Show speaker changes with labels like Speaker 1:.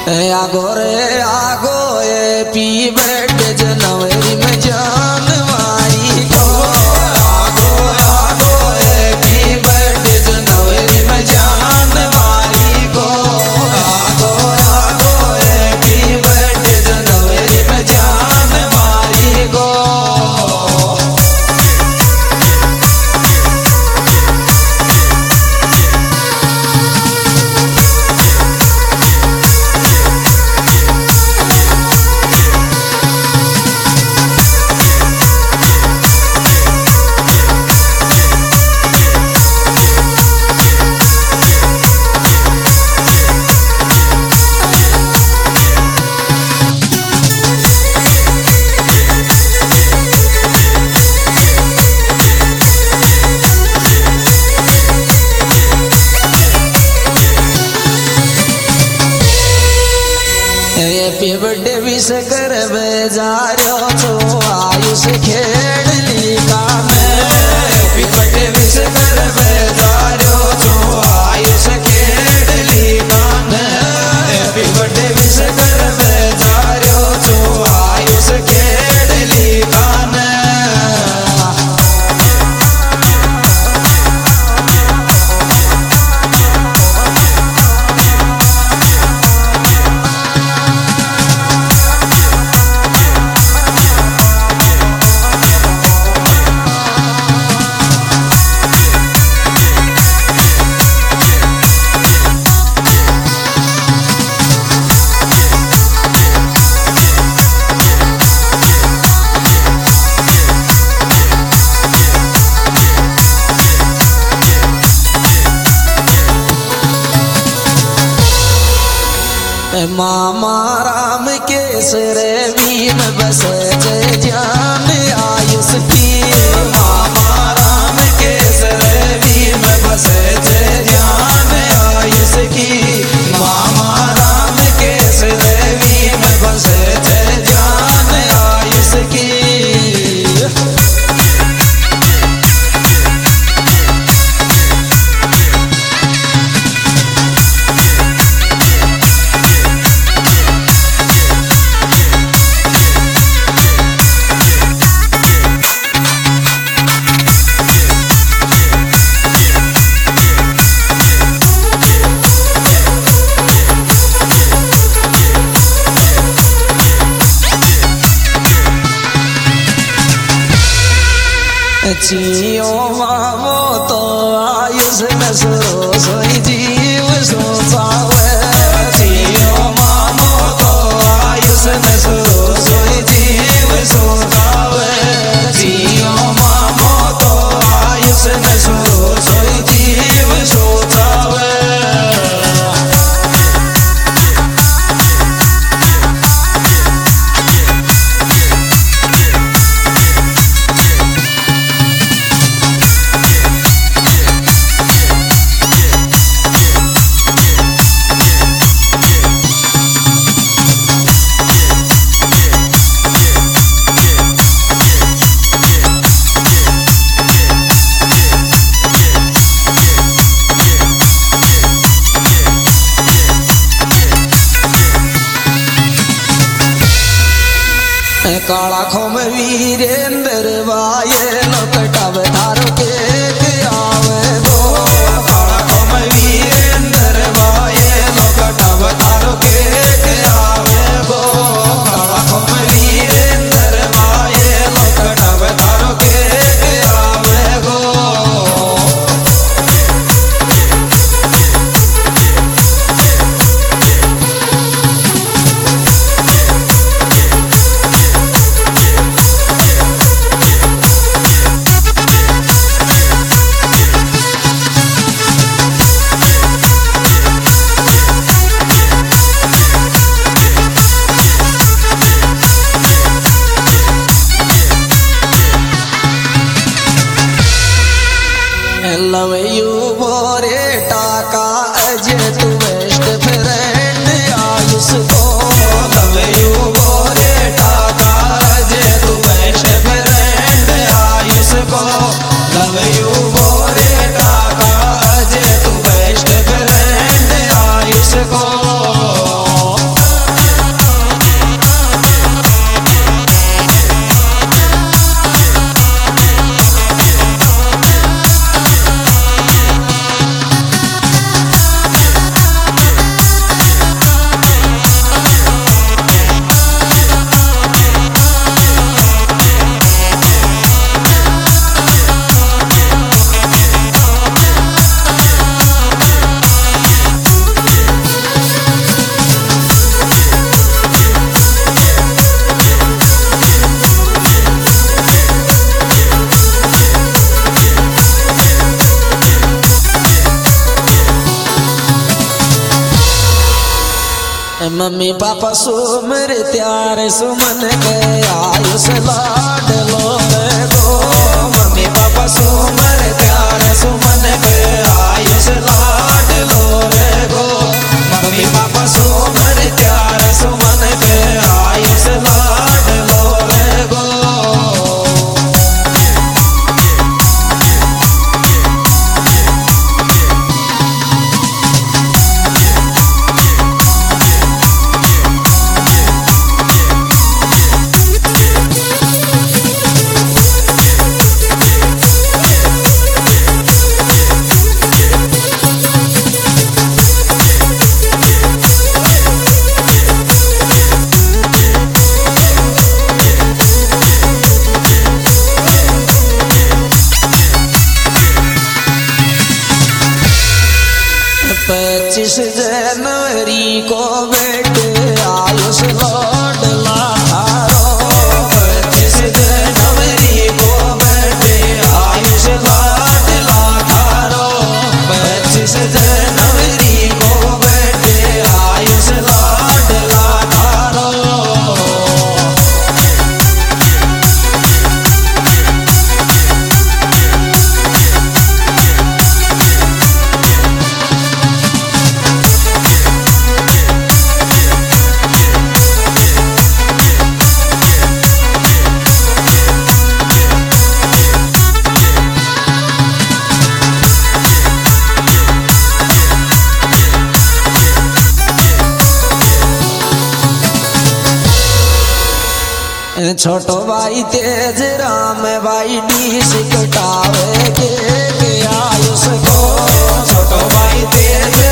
Speaker 1: आगो रे आगो हैप्पी बर्थडे जनवरी में जान मारी को। आगो आगो हैप्पी बर्थडे जनवरी में जान मारी को। आगो आगो हैप्पी बर्थडे जनवरी में जान मारी को। हैप्पी बर्थडे विश करवे जा रहो छो आयुष खेड़ली का में। हैप्पी बर्थडे विश करवे जा रहो छो आयुष खेड़ली का में। हैप्पी बर्थडे विश करवे जा रहो छो आयुष खेड़ली का में। मामा राम केसर वीन बस जय जान आयुष की। मामा राम केसर वीन बस जय जान आयुष की। मामा राम केसर वीन बस जय जान आयुष की। जियो मामो तो आयुष नसरो सोई जीव सोचावे। जियो मामो तो आयुष नसरो सोई जीव सोचावे। जियो मामो तो आयुष नसरो सोई जीव सोचावे। काला खोम वीरेंद्र वाये लोकटव थारो केक आवे गो। काला खोम वीरेंद्र वाये लोकटव थारो केक आवे गो। काला खोम वीरेंद्र वाये लोकटव थारो केक आवे गो। लव यू बोरे टाका अजय तू बेस्ट फ्रेंड आयुष को। लव यू बोरे टाका अजय तू बेस्ट फ्रेंड आयुष को। लव यू बोरे टाका अजय तू बेस्ट फ्रेंड आयुष को। मम्मी पापा सुमर त्यार सुमन के आयुष लाडलो रे गो। मम्मी पापा सुमर त्यार सुमन के आयुष लाडलो रे गो। मम्मी पापा सुमर त्यार सुमन के आयुष लाडलो रे गो। जनवरी को बेटे आयुष लाडला थारो। 25 जनवरी को बेटे आयुष लाडला थारो। 25 जनवरी को बेटे आयुष लाडला थारो। छोटो भाई तेज राम भाई डीश कटावे के आयुष को। छोटो भाई तेज